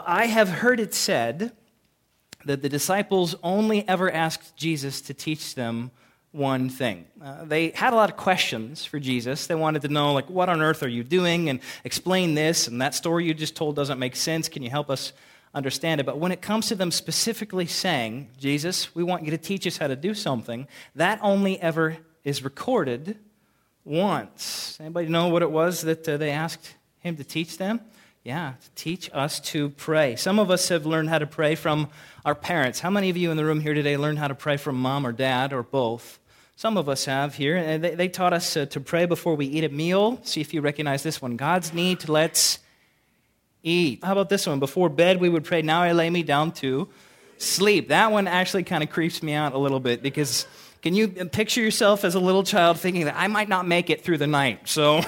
I have heard it said that the disciples only ever asked Jesus to teach them one thing. They had a lot of questions for Jesus. They wanted to know, like, what on earth are you doing? And explain this, and that story you just told doesn't make sense. Can you help us understand it? But when it comes to them specifically saying, Jesus, we want you to teach us how to do something, that only ever is recorded once. Anybody know what it was that they asked him to teach them? Yeah, to teach us to pray. Some of us have learned how to pray from our parents. How many of you in the room here today learned how to pray from mom or dad or both? Some of us have here. And they taught us to pray before we eat a meal. See if you recognize this one. God's need, let's eat. How about this one? Before bed, we would pray, now I lay me down to sleep. That one actually kind of creeps me out a little bit because can you picture yourself as a little child thinking that I might not make it through the night? So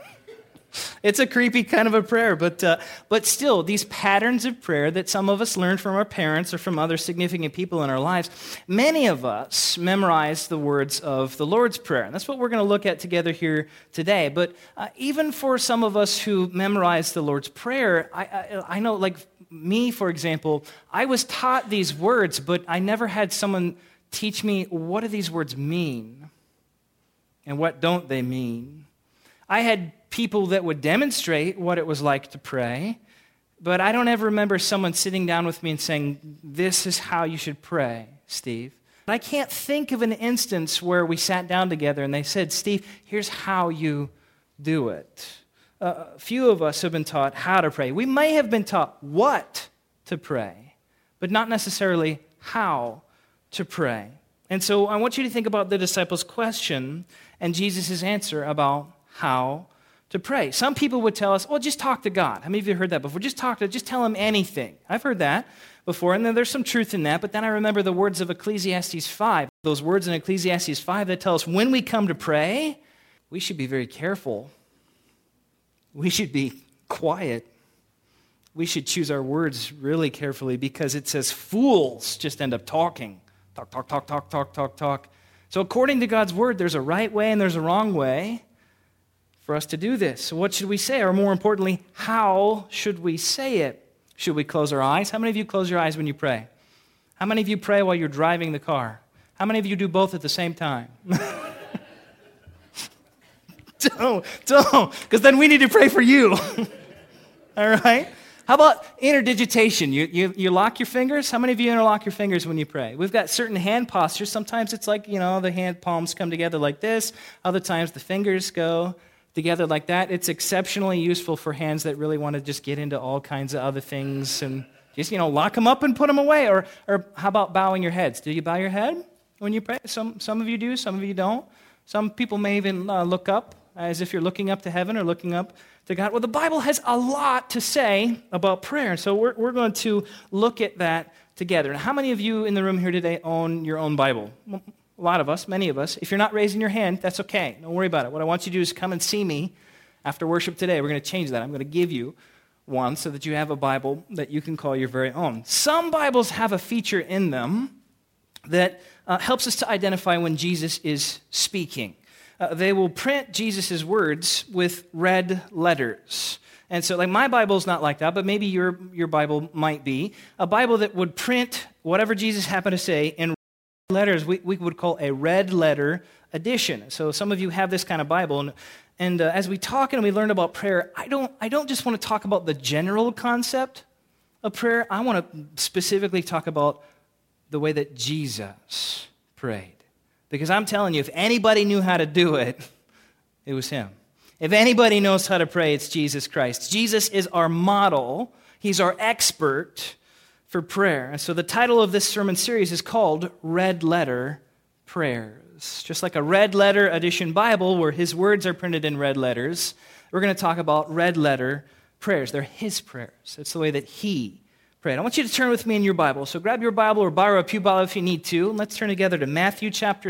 it's a creepy kind of a prayer, but still, these patterns of prayer that some of us learned from our parents or from other significant people in our lives, many of us memorize the words of the Lord's Prayer, and that's what we're going to look at together here today. But even for some of us who memorize the Lord's Prayer, I know, like me, for example, I was taught these words, but I never had someone teach me, what do these words mean, and what don't they mean? I had people that would demonstrate what it was like to pray, but I don't ever remember someone sitting down with me and saying, this is how you should pray, Steve. I can't think of an instance where we sat down together and they said, Steve, here's how you do it. Few of us have been taught how to pray. We may have been taught what to pray, but not necessarily how to pray. And so I want you to think about the disciples' question and Jesus' answer about how to pray. Some people would tell us, well, just talk to God. How many of you heard that before? Just tell him anything. I've heard that before, and then there's some truth in that, but then I remember the words of Ecclesiastes 5. Those words in Ecclesiastes 5 that tell us when we come to pray, we should be very careful. We should be quiet. We should choose our words really carefully because it says fools just end up talking. Talk. So according to God's word, there's a right way and there's a wrong way for us to do this. So what should we say? Or more importantly, how should we say it? Should we close our eyes? How many of you close your eyes when you pray? How many of you pray while you're driving the car? How many of you do both at the same time? Don't, because then we need to pray for you. All right? How about interdigitation? You lock your fingers? How many of you interlock your fingers when you pray? We've got certain hand postures. Sometimes it's like, the hand palms come together like this. Other times the fingers go together like that. It's exceptionally useful for hands that really want to just get into all kinds of other things and just, lock them up and put them away. Or how about bowing your heads? Do you bow your head when you pray? Some of you do, some of you don't. Some people may even look up as if you're looking up to heaven or looking up to God. Well, the Bible has a lot to say about prayer, so we're going to look at that together. And how many of you in the room here today own your own Bible? Well, a lot of us, many of us. If you're not raising your hand, that's okay. Don't worry about it. What I want you to do is come and see me after worship today. We're going to change that. I'm going to give you one so that you have a Bible that you can call your very own. Some Bibles have a feature in them that helps us to identify when Jesus is speaking. They will print Jesus' words with red letters. And so, like, my Bible's not like that, but maybe your Bible might be. A Bible that would print whatever Jesus happened to say in letters, we would call a red letter edition. So some of you have this kind of Bible, and as we talk and we learn about prayer, I don't just want to talk about the general concept of prayer. I want to specifically talk about the way that Jesus prayed. Because I'm telling you, if anybody knew how to do it, it was him. If anybody knows how to pray, it's Jesus Christ. Jesus is our model. He's our expert for prayer. And so the title of this sermon series is called Red Letter Prayers. Just like a red letter edition Bible where his words are printed in red letters, we're going to talk about red letter prayers. They're his prayers. It's the way that he prayed. I want you to turn with me in your Bible. So grab your Bible or borrow a pew Bible if you need to. Let's turn together to Matthew chapter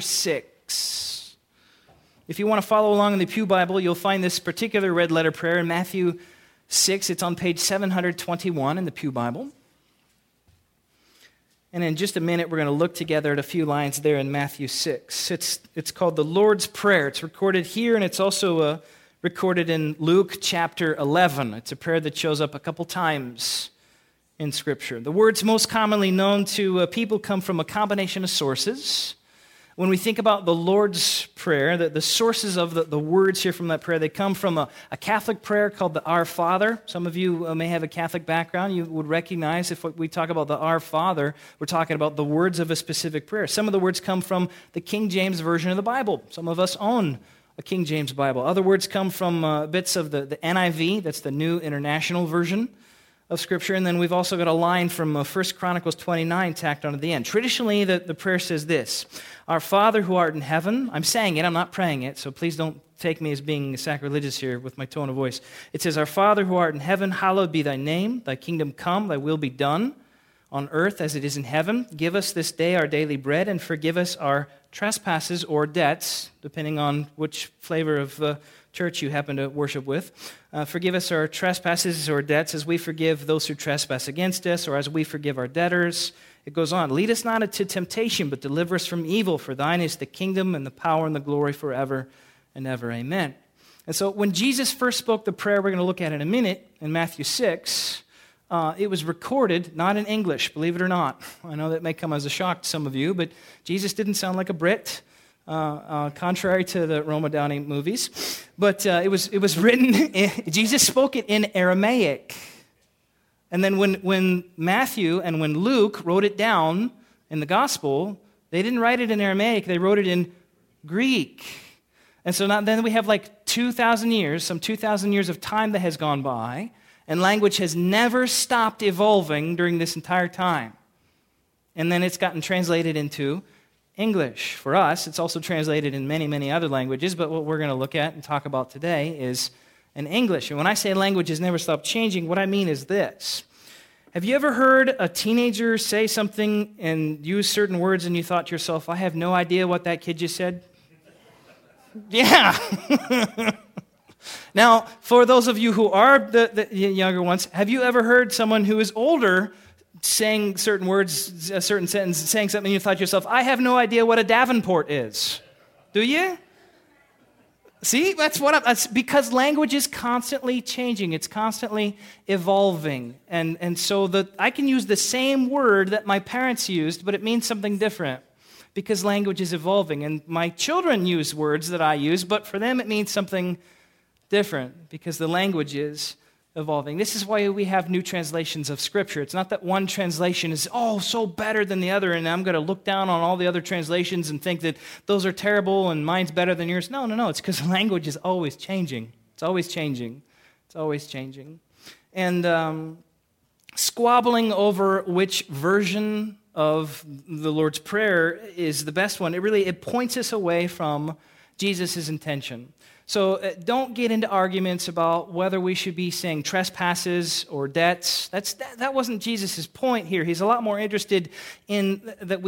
6. If you want to follow along in the pew Bible, you'll find this particular red letter prayer in Matthew 6. It's on page 721 in the pew Bible. And in just a minute, we're going to look together at a few lines there in Matthew 6. It's called the Lord's Prayer. It's recorded here, and it's also recorded in Luke chapter 11. It's a prayer that shows up a couple times in Scripture. The words most commonly known to people come from a combination of sources. When we think about the Lord's Prayer, the sources of the words here from that prayer, they come from a Catholic prayer called the Our Father. Some of you may have a Catholic background. You would recognize if we talk about the Our Father, we're talking about the words of a specific prayer. Some of the words come from the King James Version of the Bible. Some of us own a King James Bible. Other words come from bits of the NIV, that's the New International Version of Scripture, and then we've also got a line from 1 Chronicles 29 tacked on at the end. Traditionally, the prayer says this: Our Father who art in heaven. I'm saying it, I'm not praying it, so please don't take me as being sacrilegious here with my tone of voice. It says, Our Father who art in heaven, hallowed be thy name. Thy kingdom come, thy will be done on earth as it is in heaven. Give us this day our daily bread, and forgive us our trespasses or debts, depending on which flavor of church you happen to worship with. Forgive us our trespasses or debts as we forgive those who trespass against us, or as we forgive our debtors. It goes on. Lead us not into temptation, but deliver us from evil. For thine is the kingdom and the power and the glory forever and ever. Amen. And so when Jesus first spoke the prayer we're going to look at in a minute, in Matthew 6, it was recorded, not in English, believe it or not. I know that may come as a shock to some of you, but Jesus didn't sound like a Brit. Contrary to the Roma Downey movies. But it was written, Jesus spoke it in Aramaic. And then when Matthew and when Luke wrote it down in the gospel, they didn't write it in Aramaic, they wrote it in Greek. And so then we have like 2,000 years, some 2,000 years of time that has gone by, and language has never stopped evolving during this entire time. And then it's gotten translated into English. For us, it's also translated in many, many other languages, but what we're going to look at and talk about today is in English. And when I say language has never stopped changing, what I mean is this. Have you ever heard a teenager say something and use certain words and you thought to yourself, I have no idea what that kid just said? Yeah. Now, for those of you who are the younger ones, have you ever heard someone who is older saying certain words, a certain sentence, saying something, you thought to yourself, I have no idea what a Davenport is. Do you? See, that's because language is constantly changing. It's constantly evolving. And so I can use the same word that my parents used, but it means something different because language is evolving. And my children use words that I use, but for them it means something different because the language is evolving. This is why we have new translations of Scripture. It's not that one translation is, so better than the other, and I'm going to look down on all the other translations and think that those are terrible and mine's better than yours. No. It's because language is always changing. It's always changing. It's always changing. And squabbling over which version of the Lord's Prayer is the best one, it points us away from Jesus' intention. So don't get into arguments about whether we should be saying trespasses or debts. That wasn't Jesus' point here. He's a lot more interested in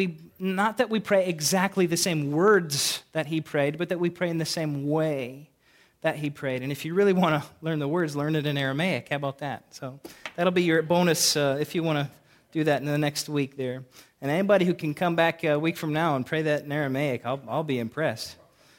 not that we pray exactly the same words that he prayed, but that we pray in the same way that he prayed. And if you really want to learn the words, learn it in Aramaic. How about that? So that'll be your bonus if you want to do that in the next week there. And anybody who can come back a week from now and pray that in Aramaic, I'll be impressed.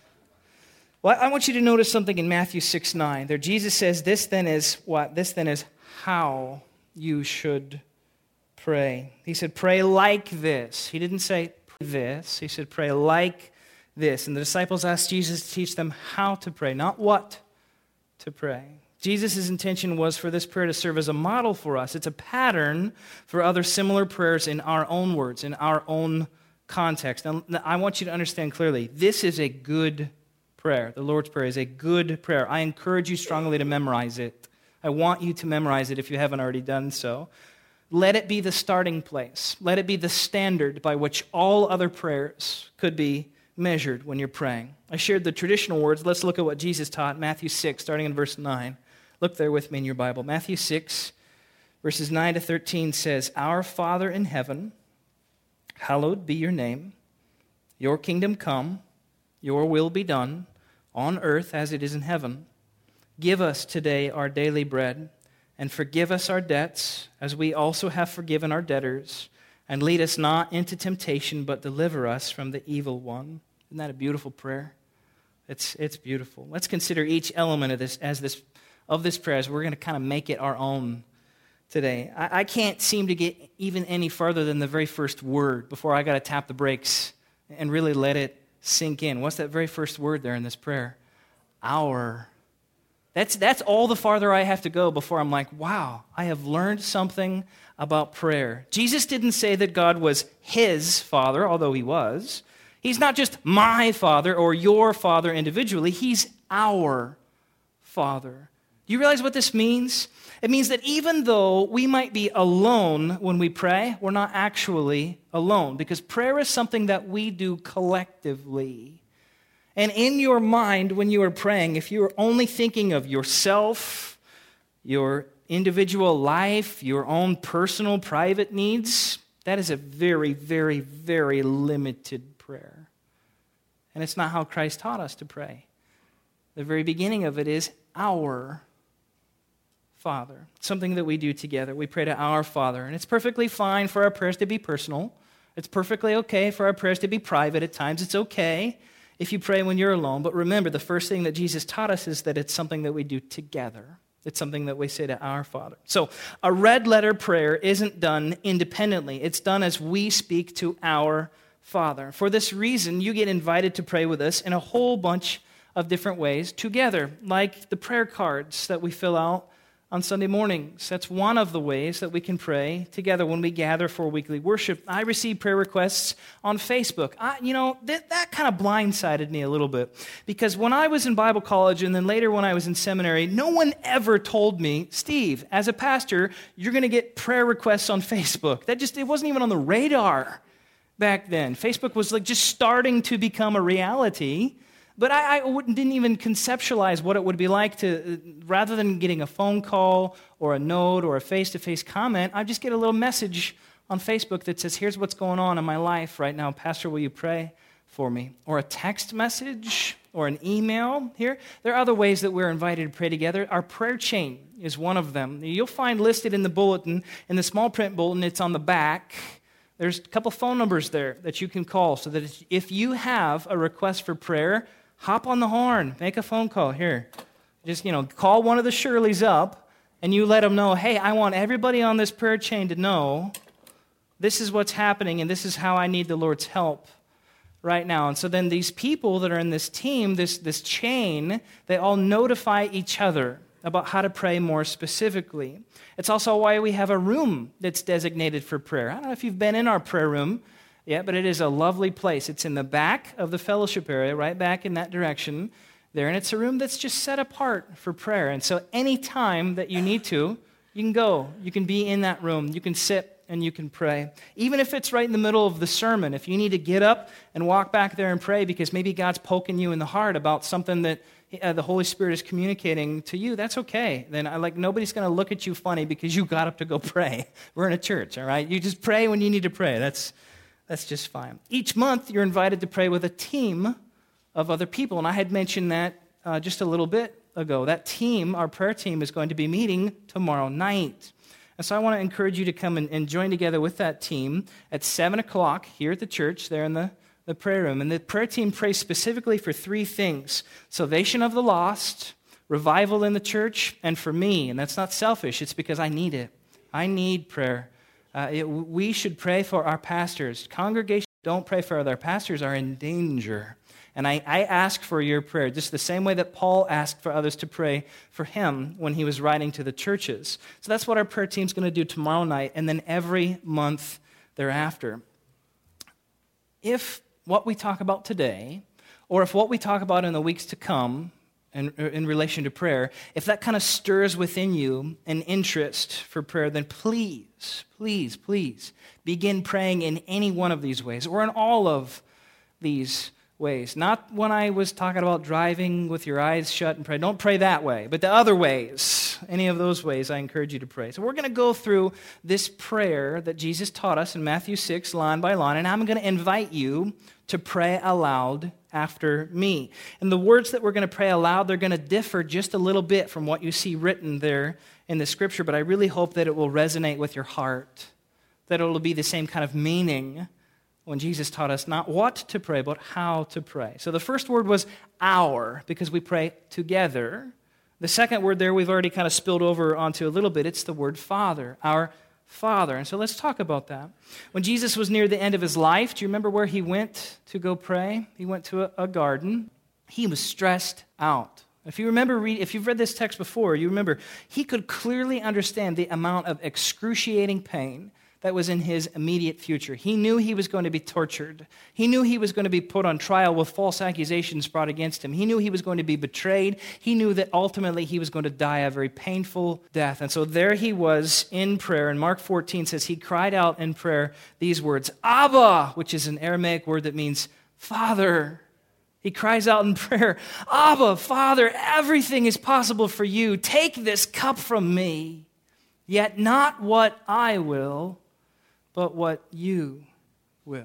Well, I want you to notice something in Matthew 6:9. There Jesus says, this then is what? This then is how you should pray. He said, pray like this. He didn't say pray this. He said, pray like this. And the disciples asked Jesus to teach them how to pray, not what to pray. Jesus' intention was for this prayer to serve as a model for us. It's a pattern for other similar prayers in our own words, in our own context. Now, I want you to understand clearly, this is a good prayer. The Lord's Prayer is a good prayer. I encourage you strongly to memorize it. I want you to memorize it if you haven't already done so. Let it be the starting place. Let it be the standard by which all other prayers could be measured when you're praying. I shared the traditional words. Let's look at what Jesus taught, Matthew 6, starting in verse 9. Look there with me in your Bible. Matthew 6, verses 9 to 13 says, Our Father in heaven, hallowed be your name. Your kingdom come. Your will be done on earth as it is in heaven. Give us today our daily bread, and forgive us our debts, as we also have forgiven our debtors. And lead us not into temptation, but deliver us from the evil one. Isn't that a beautiful prayer? It's beautiful. Let's consider each element of this prayer as we're going to kind of make it our own today. I can't seem to get even any further than the very first word before I got to tap the brakes and really let it sink in. What's that very first word there in this prayer? Our. That's all the farther I have to go before I'm like, wow, I have learned something about prayer. Jesus didn't say that God was his Father, although he was. He's not just my Father or your Father individually. He's our Father. Do you realize what this means? It means that even though we might be alone when we pray, we're not actually alone, because prayer is something that we do collectively. And in your mind, when you are praying, if you are only thinking of yourself, your individual life, your own personal, private needs, that is a very, very, very limited prayer. And it's not how Christ taught us to pray. The very beginning of it is our Father, something that we do together. We pray to our Father, and it's perfectly fine for our prayers to be personal. It's perfectly okay for our prayers to be private at times. It's okay if you pray when you're alone, but remember, the first thing that Jesus taught us is that it's something that we do together. It's something that we say to our Father. So a red letter prayer isn't done independently. It's done as we speak to our Father. For this reason, you get invited to pray with us in a whole bunch of different ways together, like the prayer cards that we fill out on Sunday mornings. That's one of the ways that we can pray together when we gather for weekly worship. I receive prayer requests on Facebook. That kind of blindsided me a little bit, because when I was in Bible college and then later when I was in seminary, no one ever told me, Steve, as a pastor, you're going to get prayer requests on Facebook. It wasn't even on the radar back then. Facebook was like just starting to become a reality. But I didn't even conceptualize what it would be like to, rather than getting a phone call or a note or a face-to-face comment, I just get a little message on Facebook that says, here's what's going on in my life right now. Pastor, will you pray for me? Or a text message or an email here. There are other ways that we're invited to pray together. Our prayer chain is one of them. You'll find listed in the bulletin, in the small print bulletin, it's on the back. There's a couple phone numbers there that you can call so that if you have a request for prayer, hop on the horn, make a phone call here. Just, call one of the Shirleys up and you let them know, hey, I want everybody on this prayer chain to know this is what's happening and this is how I need the Lord's help right now. And so then these people that are in this team, this chain, they all notify each other about how to pray more specifically. It's also why we have a room that's designated for prayer. I don't know if you've been in our prayer room. Yeah, but it is a lovely place. It's in the back of the fellowship area, right back in that direction there. And it's a room that's just set apart for prayer. And so any time that you need to, you can go. You can be in that room. You can sit and you can pray. Even if it's right in the middle of the sermon, if you need to get up and walk back there and pray because maybe God's poking you in the heart about something that the Holy Spirit is communicating to you, that's okay. Then nobody's going to look at you funny because you got up to go pray. We're in a church, all right? You just pray when you need to pray. That's just fine. Each month, you're invited to pray with a team of other people. And I had mentioned that just a little bit ago. That team, our prayer team, is going to be meeting tomorrow night. And so I want to encourage you to come and join together with that team at 7 o'clock here at the church, there in the prayer room. And the prayer team prays specifically for three things: salvation of the lost, revival in the church, and for me. And that's not selfish. It's because I need it. I need prayer. We should pray for our pastors. Congregations don't pray for their pastors are in danger. And I ask for your prayer, just the same way that Paul asked for others to pray for him when he was writing to the churches. So that's what our prayer team's going to do tomorrow night and then every month thereafter. If what we talk about today, or if what we talk about in the weeks to come, in relation to prayer, if that kind of stirs within you an interest for prayer, then please, please, please begin praying in any one of these ways or in all of these ways. Not when I was talking about driving with your eyes shut and pray. Don't pray that way, but the other ways, any of those ways, I encourage you to pray. So we're going to go through this prayer that Jesus taught us in Matthew 6, line by line, and I'm going to invite you to pray aloud after me. And the words that we're going to pray aloud, they're going to differ just a little bit from what you see written there in the scripture, but I really hope that it will resonate with your heart, that it will be the same kind of meaning when Jesus taught us not what to pray, but how to pray. So the first word was our, because we pray together. The second word there we've already kind of spilled over onto a little bit. It's the word Father, our Father. And so let's talk about that. When Jesus was near the end of his life, do you remember where he went to go pray? He went to a garden. He was stressed out. If you remember, if you've read this text before, you remember he could clearly understand the amount of excruciating pain that was in his immediate future. He knew he was going to be tortured. He knew he was going to be put on trial with false accusations brought against him. He knew he was going to be betrayed. He knew that ultimately he was going to die a very painful death. And so there he was in prayer. And Mark 14 says he cried out in prayer these words, Abba, which is an Aramaic word that means Father. He cries out in prayer, Abba, Father, everything is possible for you. Take this cup from me, yet not what I will, but what you will.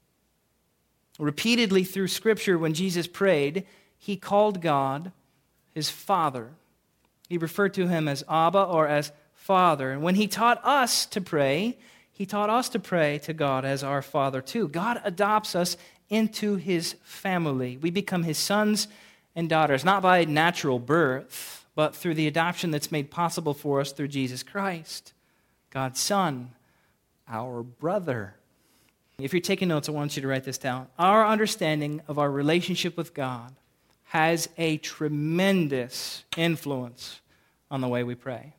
Repeatedly through Scripture, when Jesus prayed, he called God his Father. He referred to him as Abba or as Father. And when he taught us to pray, he taught us to pray to God as our Father too. God adopts us into his family. We become his sons and daughters, not by natural birth, but through the adoption that's made possible for us through Jesus Christ, God's Son, our brother. If you're taking notes, I want you to write this down. Our understanding of our relationship with God has a tremendous influence on the way we pray.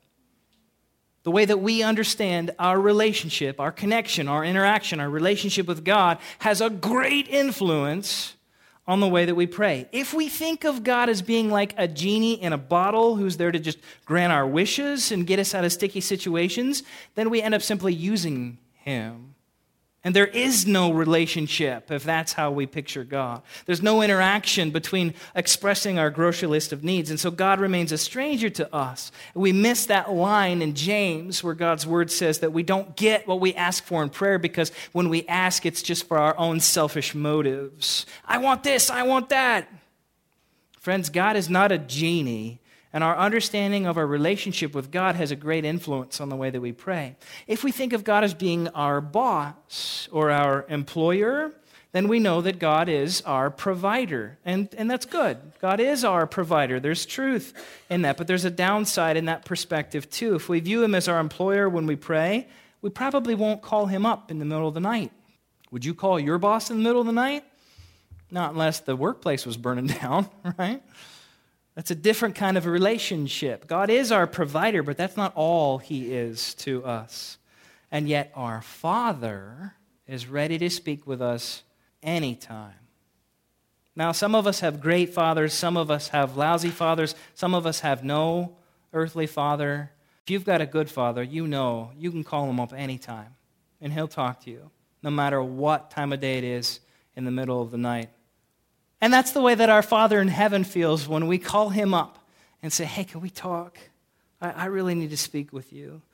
The way that we understand our relationship, our connection, our interaction, our relationship with God has a great influence on the way that we pray. If we think of God as being like a genie in a bottle who's there to just grant our wishes and get us out of sticky situations, then we end up simply using him. And there is no relationship if that's how we picture God. There's no interaction between expressing our grocery list of needs. And so God remains a stranger to us. We miss that line in James where God's word says that we don't get what we ask for in prayer because when we ask, it's just for our own selfish motives. I want this, I want that. Friends, God is not a genie. And our understanding of our relationship with God has a great influence on the way that we pray. If we think of God as being our boss or our employer, then we know that God is our provider. And that's good. God is our provider. There's truth in that. But there's a downside in that perspective too. If we view him as our employer when we pray, we probably won't call him up in the middle of the night. Would you call your boss in the middle of the night? Not unless the workplace was burning down, right? That's a different kind of a relationship. God is our provider, but that's not all he is to us. And yet our Father is ready to speak with us anytime. Now, some of us have great fathers. Some of us have lousy fathers. Some of us have no earthly father. If you've got a good father, you know you can call him up anytime, and he'll talk to you, no matter what time of day it is in the middle of the night. And that's the way that our Father in heaven feels when we call him up and say, hey, can we talk? I really need to speak with you.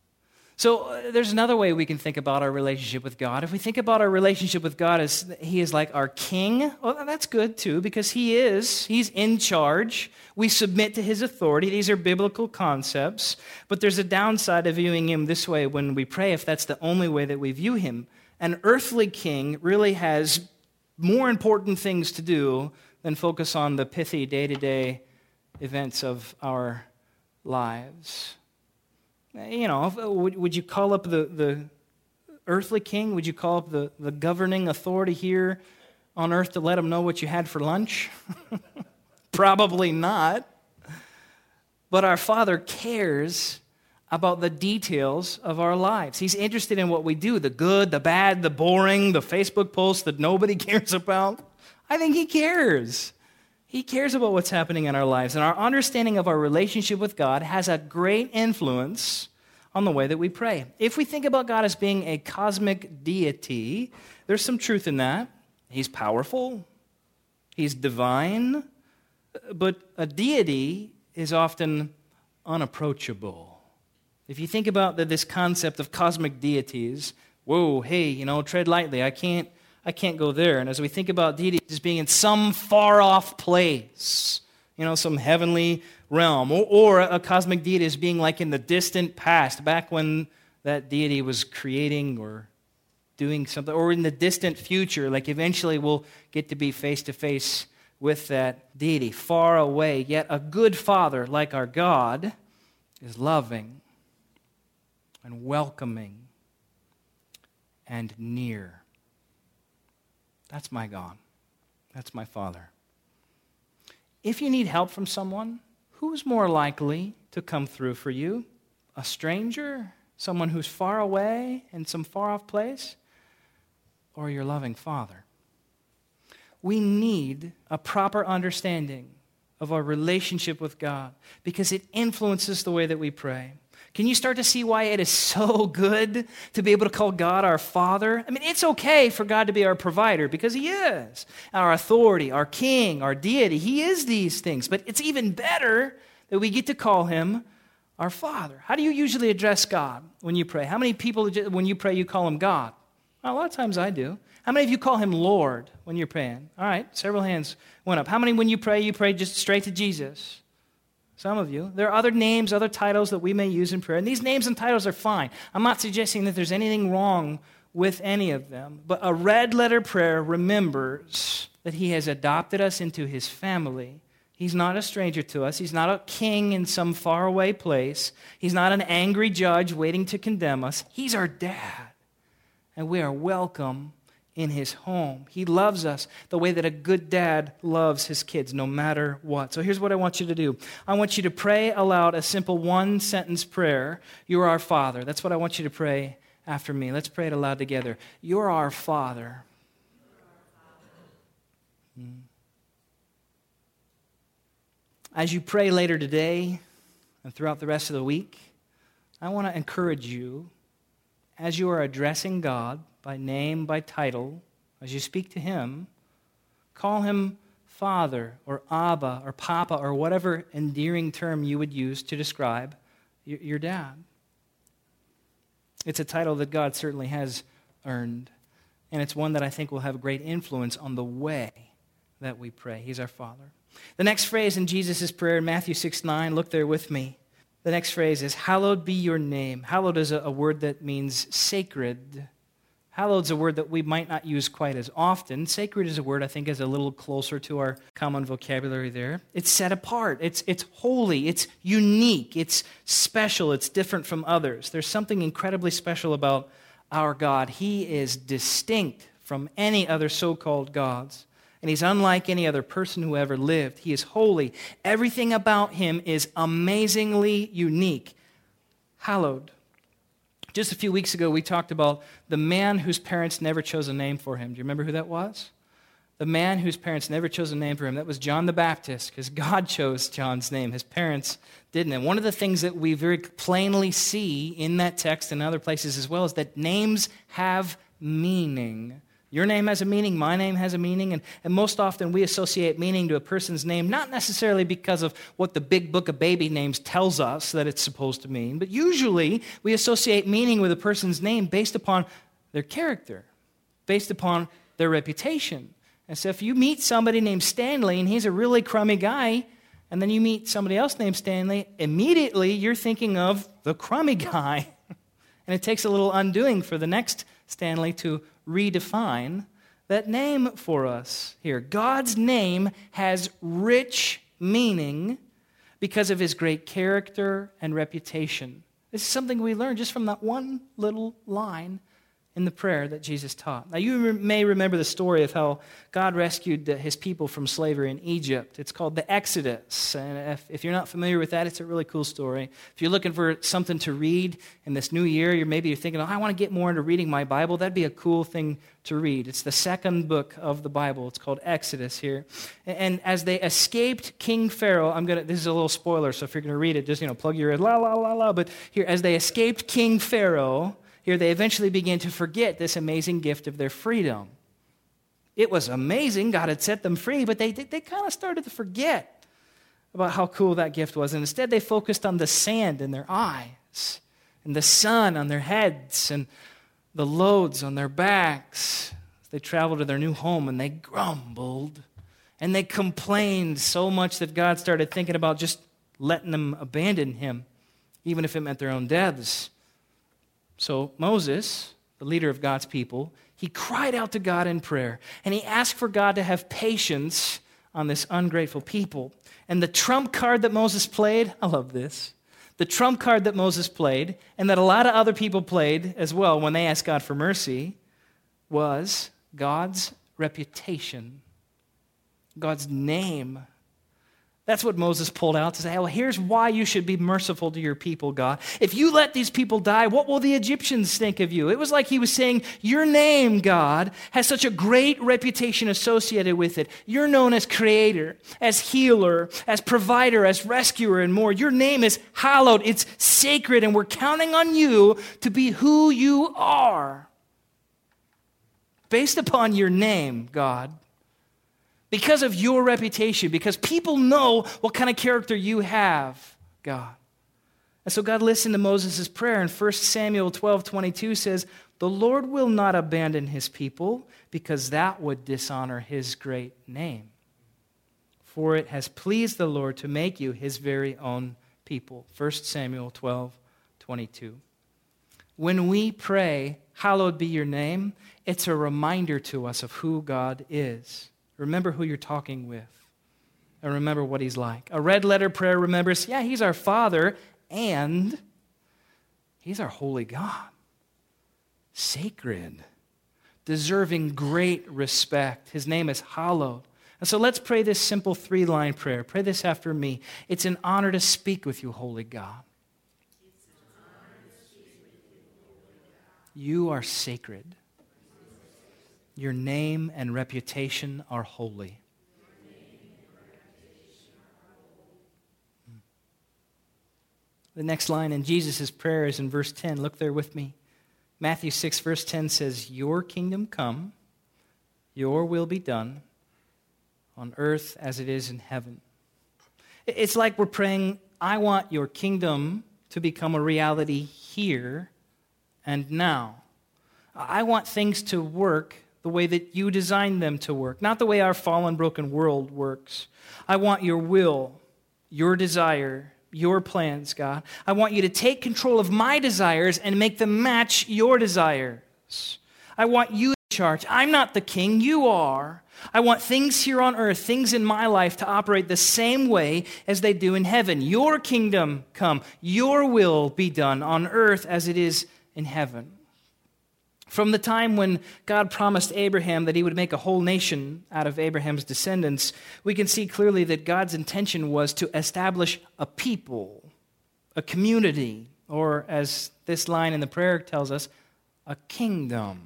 So there's another way we can think about our relationship with God. If we think about our relationship with God as he is like our king, well, that's good too, because he's in charge. We submit to his authority. These are biblical concepts. But there's a downside of viewing him this way when we pray, if that's the only way that we view him. An earthly king really has more important things to do than focus on the pithy day-to-day events of our lives. You know, would you call up the earthly king? Would you call up the governing authority here on earth to let him know what you had for lunch? Probably not. But our Father cares about the details of our lives. He's interested in what we do, the good, the bad, the boring, the Facebook posts that nobody cares about. I think he cares. He cares about what's happening in our lives. And our understanding of our relationship with God has a great influence on the way that we pray. If we think about God as being a cosmic deity, there's some truth in that. He's powerful. He's divine. But a deity is often unapproachable. If you think about this concept of cosmic deities, whoa, hey, tread lightly. I can't go there. And as we think about deities as being in some far-off place, some heavenly realm, or a cosmic deity as being like in the distant past, back when that deity was creating or doing something, or in the distant future, like eventually we'll get to be face-to-face with that deity, far away. Yet a good Father like our God is loving and welcoming and near. That's my God. That's my Father. If you need help from someone, who's more likely to come through for you? A stranger? Someone who's far away in some far-off place? Or your loving Father? We need a proper understanding of our relationship with God because it influences the way that we pray. Can you start to see why it is so good to be able to call God our Father? I mean, it's okay for God to be our provider because He is. Our authority, our King, our deity, He is these things. But it's even better that we get to call Him our Father. How do you usually address God when you pray? How many people, when you pray, you call Him God? Well, a lot of times I do. How many of you call Him Lord when you're praying? All right, several hands went up. How many when you pray just straight to Jesus? Some of you. There are other names, other titles that we may use in prayer, and these names and titles are fine. I'm not suggesting that there's anything wrong with any of them, but a red letter prayer remembers that He has adopted us into His family. He's not a stranger to us. He's not a king in some faraway place. He's not an angry judge waiting to condemn us. He's our dad, and we are welcome in His home. He loves us the way that a good dad loves his kids, no matter what. So here's what I want you to do. I want you to pray aloud a simple one-sentence prayer. You're our Father. That's what I want you to pray after me. Let's pray it aloud together. You're our Father. As you pray later today and throughout the rest of the week, I want to encourage you, as you are addressing God by name, by title, as you speak to Him, call Him Father or Abba or Papa or whatever endearing term you would use to describe your dad. It's a title that God certainly has earned, and it's one that I think will have great influence on the way that we pray. He's our Father. The next phrase in Jesus' prayer in Matthew 6:9, look there with me. The next phrase is, hallowed be your name. Hallowed is a word that means sacred. Hallowed is a word that we might not use quite as often. Sacred is a word I think is a little closer to our common vocabulary there. It's set apart. It's holy. It's unique. It's special. It's different from others. There's something incredibly special about our God. He is distinct from any other so-called gods. And He's unlike any other person who ever lived. He is holy. Everything about Him is amazingly unique. Hallowed. Just a few weeks ago, we talked about the man whose parents never chose a name for him. Do you remember who that was? The man whose parents never chose a name for him. That was John the Baptist, because God chose John's name. His parents didn't. And one of the things that we very plainly see in that text and other places as well is that names have meaning. Your name has a meaning, my name has a meaning, and most often we associate meaning to a person's name, not necessarily because of what the big book of baby names tells us that it's supposed to mean, but usually we associate meaning with a person's name based upon their character, based upon their reputation. And so if you meet somebody named Stanley and he's a really crummy guy, and then you meet somebody else named Stanley, immediately you're thinking of the crummy guy. And it takes a little undoing for the next Stanley to redefine that name for us here. God's name has rich meaning because of His great character and reputation. This is something we learn just from that one little line in the prayer that Jesus taught. Now, you may remember the story of how God rescued His people from slavery in Egypt. It's called the Exodus. And if you're not familiar with that, it's a really cool story. If you're looking for something to read in this new year, you're thinking, I want to get more into reading my Bible. That'd be a cool thing to read. It's the second book of the Bible. It's called Exodus here. And as they escaped King Pharaoh, this is a little spoiler, so if you're going to read it, just plug your ears, la, la, la, la. But here, as they escaped King Pharaoh, here, they eventually began to forget this amazing gift of their freedom. It was amazing. God had set them free, but they kind of started to forget about how cool that gift was. And instead, they focused on the sand in their eyes and the sun on their heads and the loads on their backs. They traveled to their new home, and they grumbled and they complained so much that God started thinking about just letting them abandon Him, even if it meant their own deaths. So Moses, the leader of God's people, he cried out to God in prayer, and he asked for God to have patience on this ungrateful people. And the trump card that Moses played, I love this. The trump card that Moses played, and that a lot of other people played as well when they asked God for mercy, was God's reputation, God's name. That's what Moses pulled out to say, well, here's why you should be merciful to your people, God. If you let these people die, what will the Egyptians think of you? It was like he was saying, your name, God, has such a great reputation associated with it. You're known as creator, as healer, as provider, as rescuer, and more. Your name is hallowed. It's sacred, and we're counting on you to be who you are. Based upon your name, God, because of your reputation, because people know what kind of character you have, God. And so God listened to Moses' prayer, and 1 Samuel 12:22 says, the Lord will not abandon his people, because that would dishonor his great name. For it has pleased the Lord to make you his very own people. 1 Samuel 12:22. When we pray, hallowed be your name, it's a reminder to us of who God is. Remember who you're talking with, and remember what he's like. A red letter prayer remembers, yeah, he's our Father, and he's our holy God. Sacred, deserving great respect. His name is hallowed. And so let's pray this simple 3-line prayer. Pray this after me. It's an honor to speak with you, holy God. You are sacred. Your name and reputation are holy. The next line in Jesus' prayer is in verse 10. Look there with me. Matthew 6, verse 10 says, your kingdom come, your will be done, on earth as it is in heaven. It's like we're praying, I want your kingdom to become a reality here and now. I want things to work the way that you designed them to work, not the way our fallen, broken world works. I want your will, your desire, your plans, God. I want you to take control of my desires and make them match your desires. I want you in charge. I'm not the king, you are. I want things here on earth, things in my life to operate the same way as they do in heaven. Your kingdom come, your will be done on earth as it is in heaven. From the time when God promised Abraham that he would make a whole nation out of Abraham's descendants, we can see clearly that God's intention was to establish a people, a community, or as this line in the prayer tells us, a kingdom.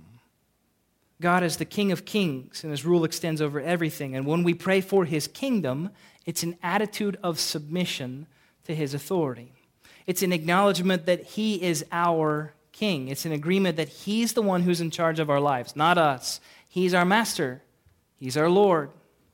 God is the King of kings, and his rule extends over everything. And when we pray for his kingdom, it's an attitude of submission to his authority. It's an acknowledgement that he is our King. It's an agreement that he's the one who's in charge of our lives, not us. He's our master. He's our Lord.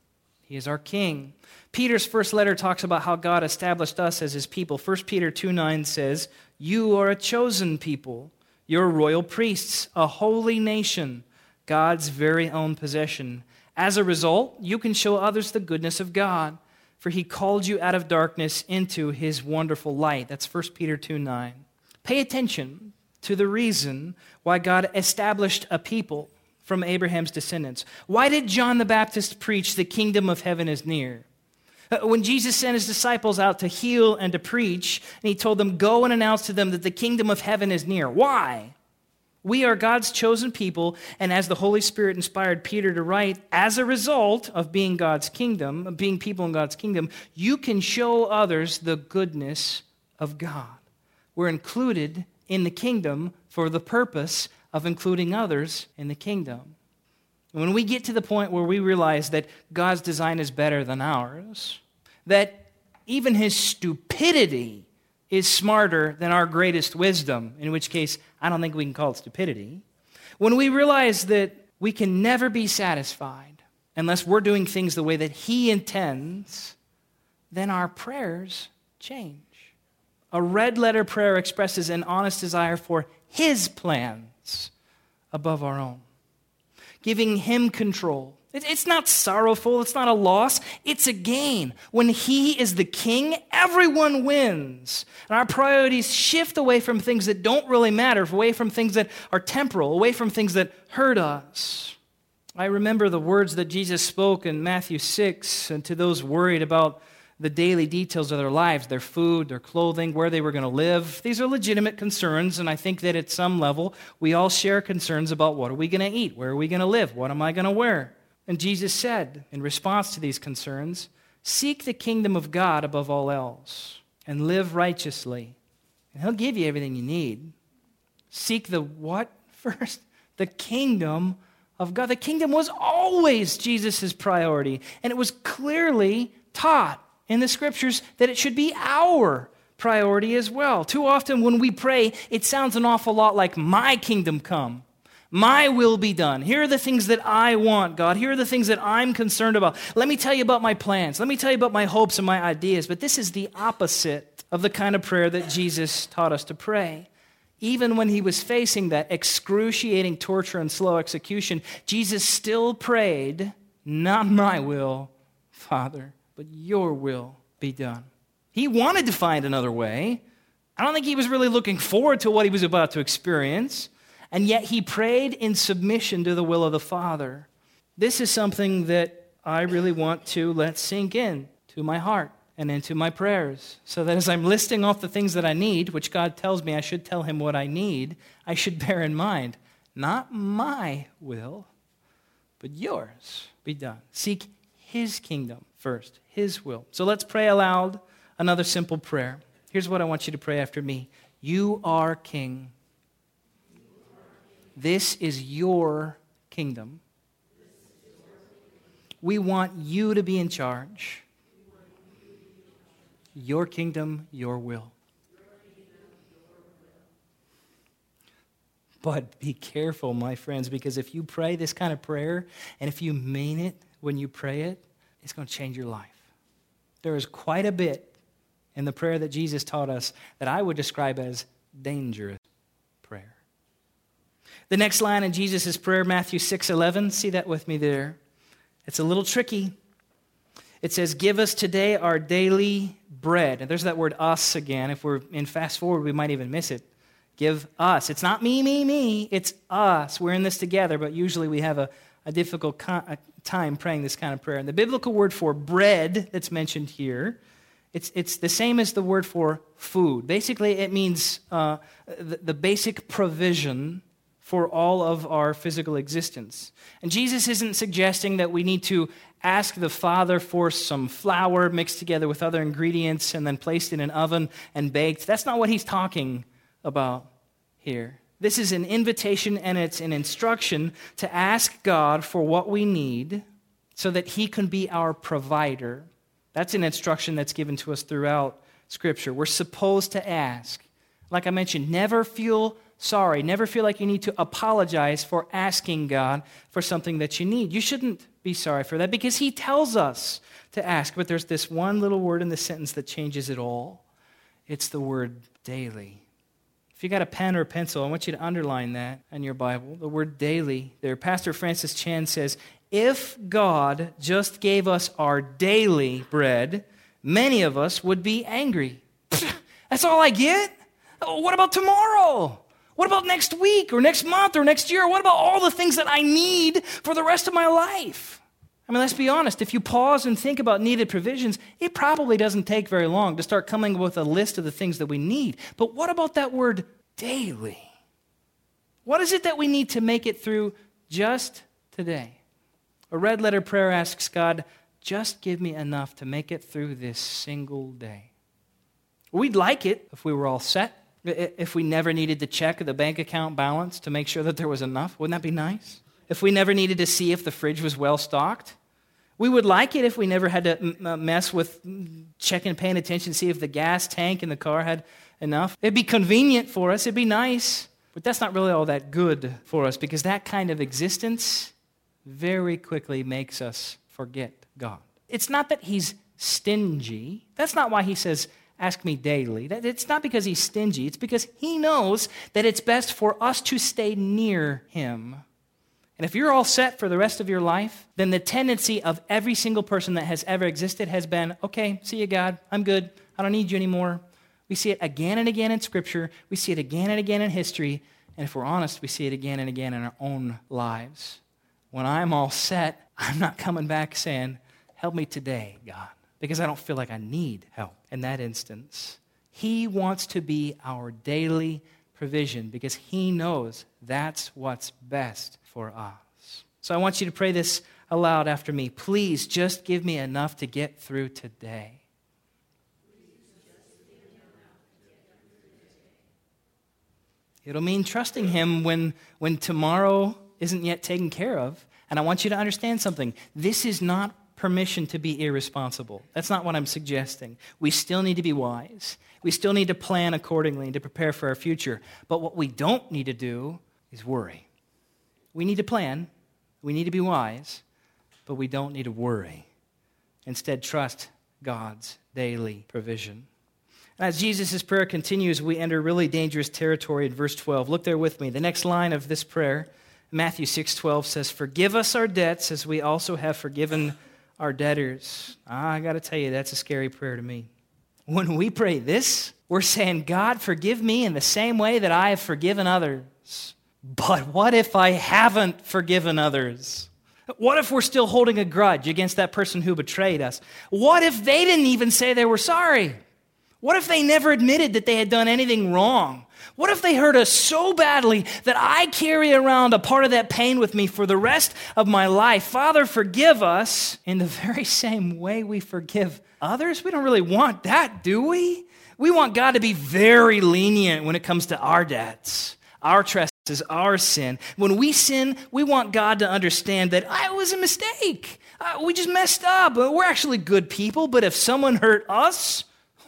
He is our King. Peter's first letter talks about how God established us as his people. 1 Peter 2:9 says, you are a chosen people. You're royal priests, a holy nation, God's very own possession. As a result, you can show others the goodness of God, for he called you out of darkness into his wonderful light. That's 1 Peter 2:9. Pay attention to the reason why God established a people from Abraham's descendants. Why did John the Baptist preach the kingdom of heaven is near? When Jesus sent his disciples out to heal and to preach, and he told them, go and announce to them that the kingdom of heaven is near. Why? We are God's chosen people, and as the Holy Spirit inspired Peter to write, as a result of being God's kingdom, of being people in God's kingdom, you can show others the goodness of God. We're included in the kingdom for the purpose of including others in the kingdom. When we get to the point where we realize that God's design is better than ours, that even his stupidity is smarter than our greatest wisdom, in which case I don't think we can call it stupidity, when we realize that we can never be satisfied unless we're doing things the way that he intends, then our prayers change. A red letter prayer expresses an honest desire for his plans above our own, giving him control. It's not sorrowful, it's not a loss, it's a gain. When he is the king, everyone wins. And our priorities shift away from things that don't really matter, away from things that are temporal, away from things that hurt us. I remember the words that Jesus spoke in Matthew 6 and to those worried about the daily details of their lives, their food, their clothing, where they were going to live. These are legitimate concerns, and I think that at some level we all share concerns about what are we going to eat, where are we going to live, what am I going to wear? And Jesus said, in response to these concerns, seek the kingdom of God above all else and live righteously, and He'll give you everything you need. Seek the what first? The kingdom of God. The kingdom was always Jesus' priority, and it was clearly taught in the Scriptures that it should be our priority as well. Too often when we pray, it sounds an awful lot like my kingdom come. My will be done. Here are the things that I want, God. Here are the things that I'm concerned about. Let me tell you about my plans. Let me tell you about my hopes and my ideas. But this is the opposite of the kind of prayer that Jesus taught us to pray. Even when He was facing that excruciating torture and slow execution, Jesus still prayed, not my will, Father, but your will be done. He wanted to find another way. I don't think He was really looking forward to what He was about to experience. And yet He prayed in submission to the will of the Father. This is something that I really want to let sink in to my heart and into my prayers, so that as I'm listing off the things that I need, which God tells me I should tell Him what I need, I should bear in mind, not my will, but yours be done. Seek His kingdom first, His will. So let's pray aloud another simple prayer. Here's what I want you to pray after me. You are King. This is your kingdom. We want you to be in charge. Your kingdom, your will. But be careful, my friends, because if you pray this kind of prayer, and if you mean it when you pray it, it's going to change your life. There is quite a bit in the prayer that Jesus taught us that I would describe as dangerous prayer. The next line in Jesus' prayer, Matthew 6:11, see that with me there. It's a little tricky. It says, give us today our daily bread. And there's that word us again. If we're in fast forward, we might even miss it. Give us. It's not me. It's us. We're in this together, but usually we have a difficult time praying this kind of prayer. And the biblical word for bread that's mentioned here, it's the same as the word for food. Basically, it means the basic provision for all of our physical existence. And Jesus isn't suggesting that we need to ask the Father for some flour mixed together with other ingredients and then placed in an oven and baked. That's not what He's talking about here. This is an invitation and it's an instruction to ask God for what we need so that He can be our provider. That's an instruction that's given to us throughout Scripture. We're supposed to ask. Like I mentioned, never feel sorry. Never feel like you need to apologize for asking God for something that you need. You shouldn't be sorry for that because He tells us to ask. But there's this one little word in the sentence that changes it all. It's the word daily. If you got a pen or a pencil, I want you to underline that in your Bible. The word daily there. Pastor Francis Chan says, if God just gave us our daily bread, many of us would be angry. That's all I get? What about tomorrow? What about next week or next month or next year? What about all the things that I need for the rest of my life? I mean, let's be honest. If you pause and think about needed provisions, it probably doesn't take very long to start coming with a list of the things that we need. But what about that word daily? What is it that we need to make it through just today? A red letter prayer asks God, just give me enough to make it through this single day. We'd like it if we were all set. If we never needed to check the bank account balance to make sure that there was enough, wouldn't that be nice? If we never needed to see if the fridge was well stocked. We would like it if we never had to mess with checking, paying attention, see if the gas tank in the car had enough. It'd be convenient for us. It'd be nice. But that's not really all that good for us because that kind of existence very quickly makes us forget God. It's not that He's stingy. That's not why He says, ask me daily. It's not because He's stingy. It's because He knows that it's best for us to stay near Him. And if you're all set for the rest of your life, then the tendency of every single person that has ever existed has been, okay, see you, God. I'm good. I don't need you anymore. We see it again and again in Scripture. We see it again and again in history. And if we're honest, we see it again and again in our own lives. when I'm all set, I'm not coming back saying, help me today, God, because I don't feel like I need help in that instance. He wants to be our daily provision because he knows that's what's best for us. So I want you to pray this aloud after me. Please just give me enough to get through today. It'll mean trusting him when tomorrow isn't yet taken care of. And I want you to understand something. This is not permission to be irresponsible. That's not what I'm suggesting. We still need to be wise. We still need to plan accordingly and to prepare for our future. But what we don't need to do is worry. We need to plan. We need to be wise. But we don't need to worry. Instead, trust God's daily provision. And as Jesus' prayer continues, we enter really dangerous territory in verse 12. Look there with me. The next line of this prayer, Matthew 6:12 says, "Forgive us our debts as we also have forgiven our debtors." I got to tell you, that's a scary prayer to me. When we pray this, we're saying, God, forgive me in the same way that I have forgiven others. But what if I haven't forgiven others? What if we're still holding a grudge against that person who betrayed us? What if they didn't even say they were sorry? What if they never admitted that they had done anything wrong? What if they hurt us so badly that I carry around a part of that pain with me for the rest of my life? Father, forgive us in the very same way we forgive others. We don't really want that, do we? We want God to be very lenient when it comes to our debts, our trespasses, our sin. When we sin, we want God to understand that it was a mistake. We just messed up. We're actually good people, but if someone hurt us,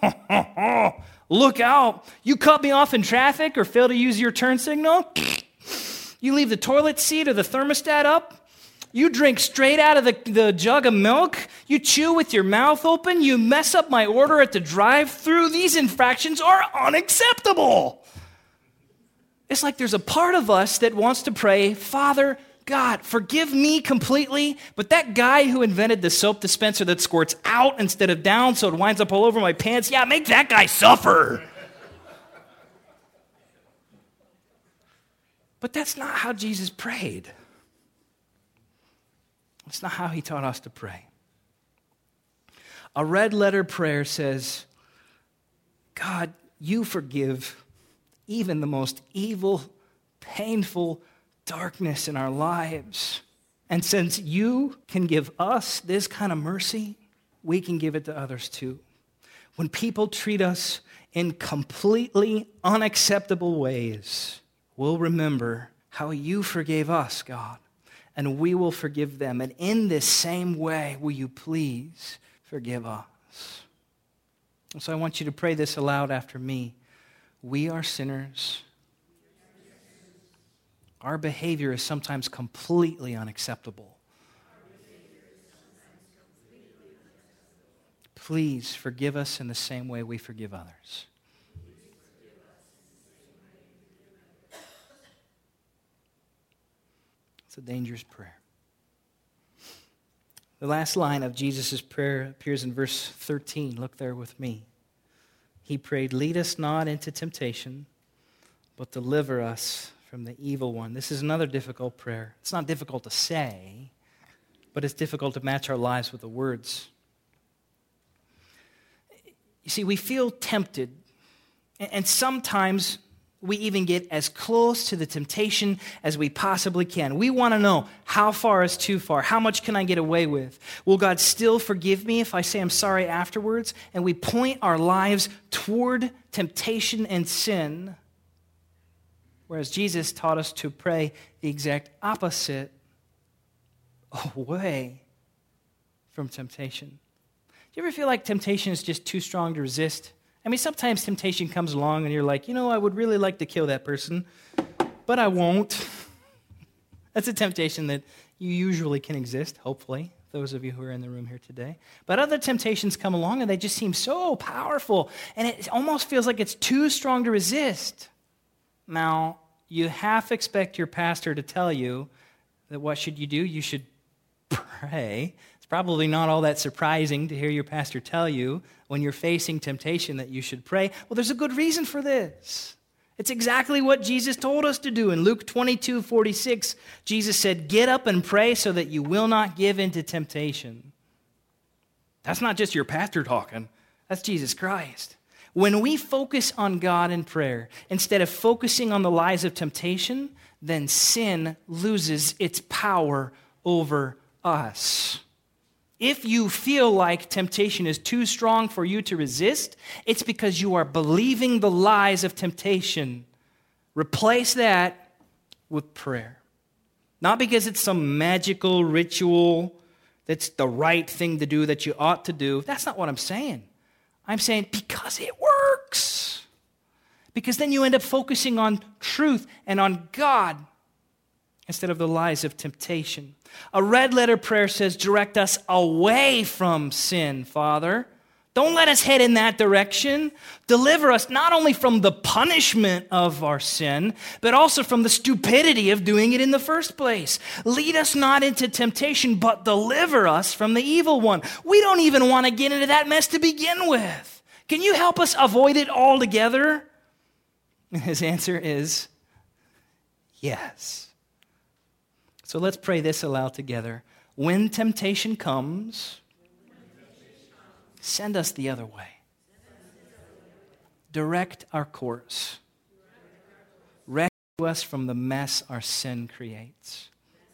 look out. You cut me off in traffic or fail to use your turn signal. You leave the toilet seat or the thermostat up. You drink straight out of the jug of milk. You chew with your mouth open. You mess up my order at the drive-thru. These infractions are unacceptable. It's like there's a part of us that wants to pray, Father, God, forgive me completely, but that guy who invented the soap dispenser that squirts out instead of down so it winds up all over my pants, yeah, make that guy suffer. But that's not how Jesus prayed. That's not how he taught us to pray. A red letter prayer says, God, you forgive even the most evil, painful darkness in our lives. And since you can give us this kind of mercy, we can give it to others too. When people treat us in completely unacceptable ways, we'll remember how you forgave us, God, and we will forgive them. And in this same way, will you please forgive us? And so I want you to pray this aloud after me. We are sinners. Our behavior is sometimes completely unacceptable. Please forgive us in the same way we forgive others. It's a dangerous prayer. The last line of Jesus' prayer appears in verse 13. Look there with me. He prayed, lead us not into temptation, but deliver us from the evil one. This is another difficult prayer. It's not difficult to say, but it's difficult to match our lives with the words. You see, we feel tempted, and sometimes we even get as close to the temptation as we possibly can. We want to know how far is too far. How much can I get away with? Will God still forgive me if I say I'm sorry afterwards? And we point our lives toward temptation and sin, whereas Jesus taught us to pray the exact opposite, away from temptation. Do you ever feel like temptation is just too strong to resist? I mean, sometimes temptation comes along and you're like, I would really like to kill that person, but I won't. That's a temptation that you usually can exist, hopefully, those of you who are in the room here today. But other temptations come along and they just seem so powerful, and it almost feels like it's too strong to resist. Now, you half expect your pastor to tell you that what should you do? You should pray. It's probably not all that surprising to hear your pastor tell you when you're facing temptation that you should pray. Well, there's a good reason for this. It's exactly what Jesus told us to do. In Luke 22:46, Jesus said, "Get up and pray so that you will not give into temptation." That's not just your pastor talking. That's Jesus Christ. When we focus on God in prayer, instead of focusing on the lies of temptation, then sin loses its power over us. If you feel like temptation is too strong for you to resist, it's because you are believing the lies of temptation. Replace that with prayer. Not because it's some magical ritual that's the right thing to do, that you ought to do. That's not what I'm saying. I'm saying because it works. Because then you end up focusing on truth and on God instead of the lies of temptation. A red letter prayer says, direct us away from sin, Father. Don't let us head in that direction. Deliver us not only from the punishment of our sin, but also from the stupidity of doing it in the first place. Lead us not into temptation, but deliver us from the evil one. We don't even want to get into that mess to begin with. Can you help us avoid it altogether? And his answer is yes. So let's pray this aloud together. When temptation comes, send us the other way. Direct our course. Rescue us from the mess our sin creates.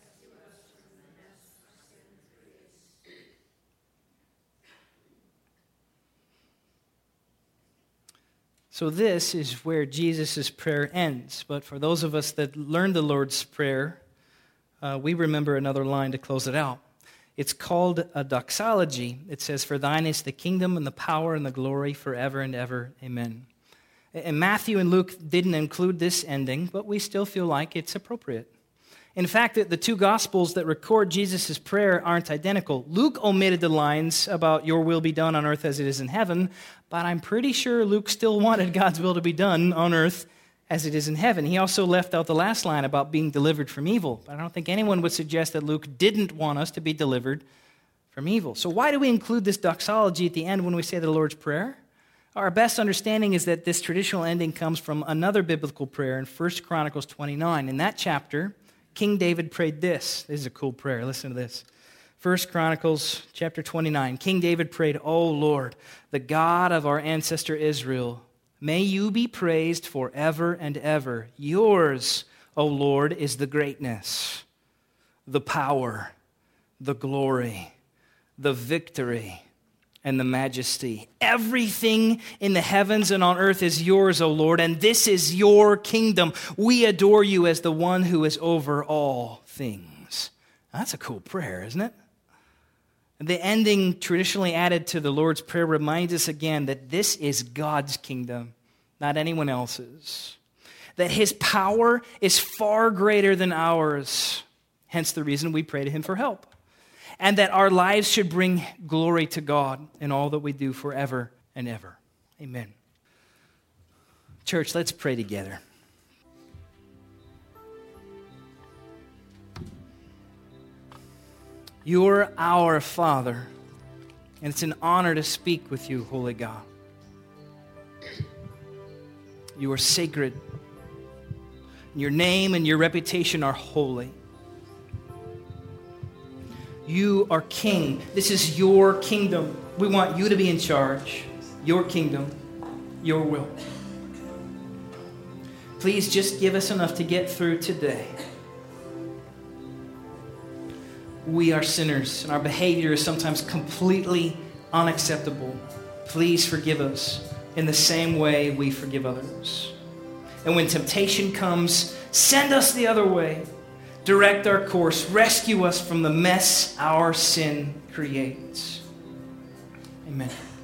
So this is where Jesus' prayer ends. But for those of us that learned the Lord's Prayer, we remember another line to close it out. It's called a doxology. It says, "For thine is the kingdom and the power and the glory forever and ever. Amen." And Matthew and Luke didn't include this ending, but we still feel like it's appropriate. In fact, the two Gospels that record Jesus' prayer aren't identical. Luke omitted the lines about your will be done on earth as it is in heaven, but I'm pretty sure Luke still wanted God's will to be done on earth as it is in heaven. He also left out the last line about being delivered from evil. But I don't think anyone would suggest that Luke didn't want us to be delivered from evil. So why do we include this doxology at the end when we say the Lord's Prayer? Our best understanding is that this traditional ending comes from another biblical prayer in 1 Chronicles 29. In that chapter, King David prayed this. This is a cool prayer. Listen to this. 1 Chronicles chapter 29. King David prayed, "O Lord, the God of our ancestor Israel, may you be praised forever and ever. Yours, O Lord, is the greatness, the power, the glory, the victory, and the majesty. Everything in the heavens and on earth is yours, O Lord, and this is your kingdom. We adore you as the one who is over all things." That's a cool prayer, isn't it? The ending traditionally added to the Lord's Prayer reminds us again that this is God's kingdom, not anyone else's. That his power is far greater than ours, hence the reason we pray to him for help. And that our lives should bring glory to God in all that we do forever and ever. Amen. Church, let's pray together. You're our Father, and it's an honor to speak with you, Holy God. You are sacred. Your name and your reputation are holy. You are King. This is your kingdom. We want you to be in charge. Your kingdom, your will. Please just give us enough to get through today. We are sinners, and our behavior is sometimes completely unacceptable. Please forgive us in the same way we forgive others. And when temptation comes, send us the other way. Direct our course. Rescue us from the mess our sin creates. Amen.